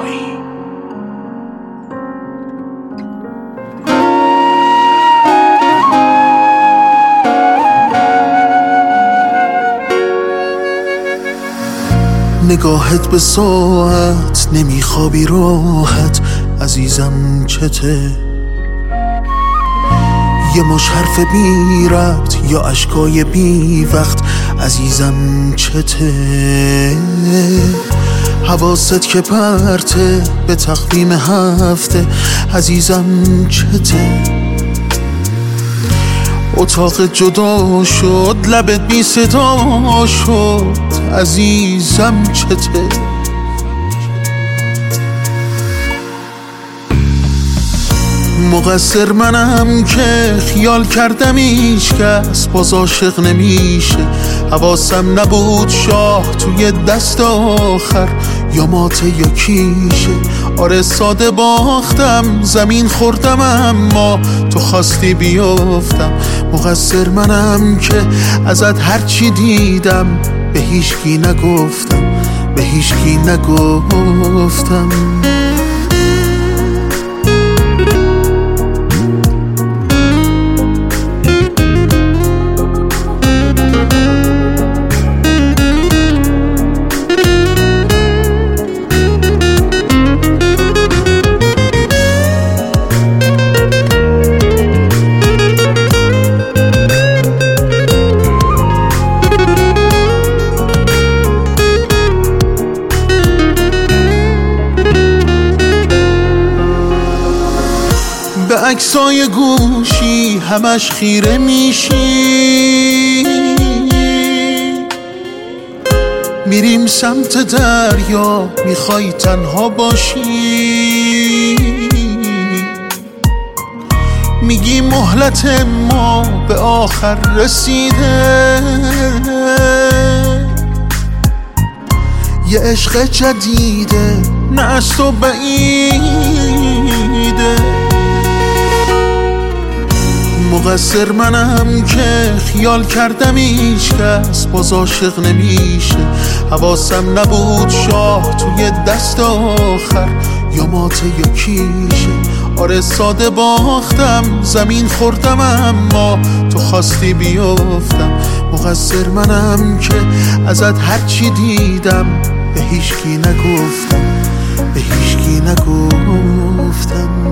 صفایی. نگاهت به ساعت نمیخوابی راحت عزیزم چته؟ یه مش حرف بی ربط یا اشکای بی وقت عزیزم چته؟ حواست که پرته به تقویم هفته عزیزم چته؟ اتاق جدا شد لبت بی صدا شد عزیزم چته؟ مقصر منم که خیال کردم هیچکس باز عاشق نمیشه. حواسم نبود شاه توی دست آخر یا ماته یا کیشه. آره ساده باختم زمین خوردم اما تو خواستی بیافتم. مقصر منم که ازت هرچی دیدم به هیچکی نگفتم، به هیچکی نگفتم. به عکسای گوشی همش خیره میشی، میریم سمت دریا میخوای تنها باشی. میگی مهلت ما به آخر رسیده، یه عشق جدیده نه از تو بعیده. مقصر منم که خیال کردم هیچکس باز عاشق نمیشه. حواسم نبود شاه توی دست آخر یا ماته یا کیشه. آره ساده باختم زمین خوردم اما تو خواستی بیافتم. مقصر منم که ازت هرچی دیدم به هیچکی نگفتم، به هیچکی نگفتم.